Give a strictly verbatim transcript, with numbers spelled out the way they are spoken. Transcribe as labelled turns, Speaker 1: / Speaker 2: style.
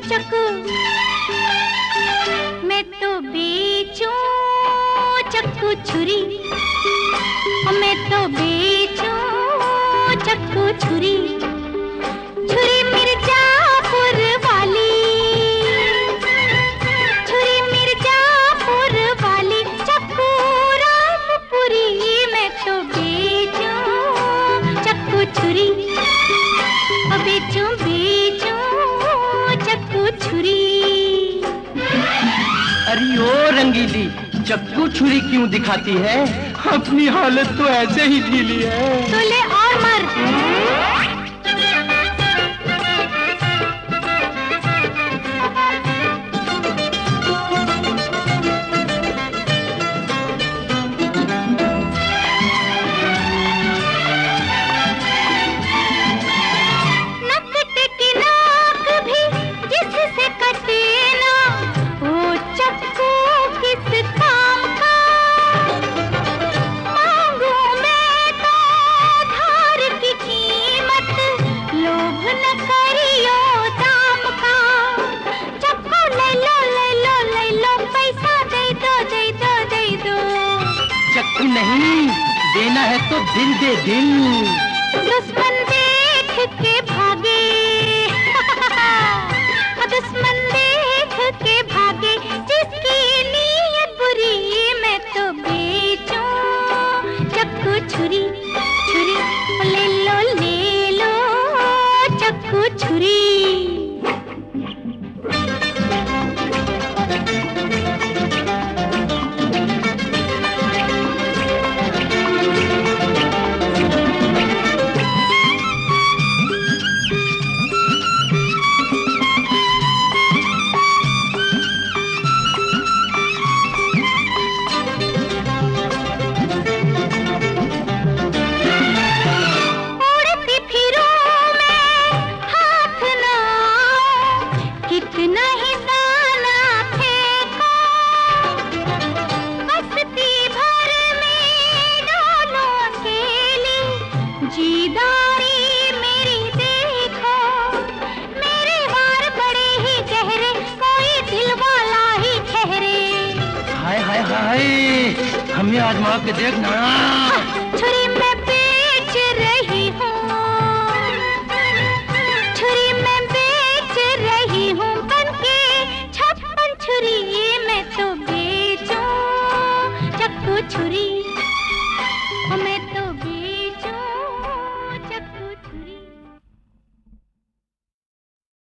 Speaker 1: चक्कू, मैं तो बेचूं चक्कू छुरी, मैं तो बेचूं चक्कू छुरी। छुरी मिर्जापुर वाली, छुरी मिर्जापुर वाली, चक्कू रामपुरी, मैं तो बेचूं चक्कू छुरी, बेचूं बेचूं चक्कू छुरी।
Speaker 2: अरे ओ रंगीली, चक्कू छुरी क्यों दिखाती है? अपनी हालत तो ऐसे ही ढीली है।
Speaker 1: तो ले और मर।
Speaker 2: चक्कू नहीं, देना है तो दिल दे दिल।
Speaker 1: दुश्मन देख के भागे, दुश्मन देख के भागे, जिसकी नीयत बुरी, मैं तो बेचूं चक्कू छुरी, छुरी ले लो ले लो चक्कू छुरी।
Speaker 2: हमें आजमा के देखना।
Speaker 1: छुरी मैं बेच रही हूँ, छुरी मैं बेच रही हूँ, बनके छप्पन छुरी, मैं तो बेचूं चक्कू छुरी।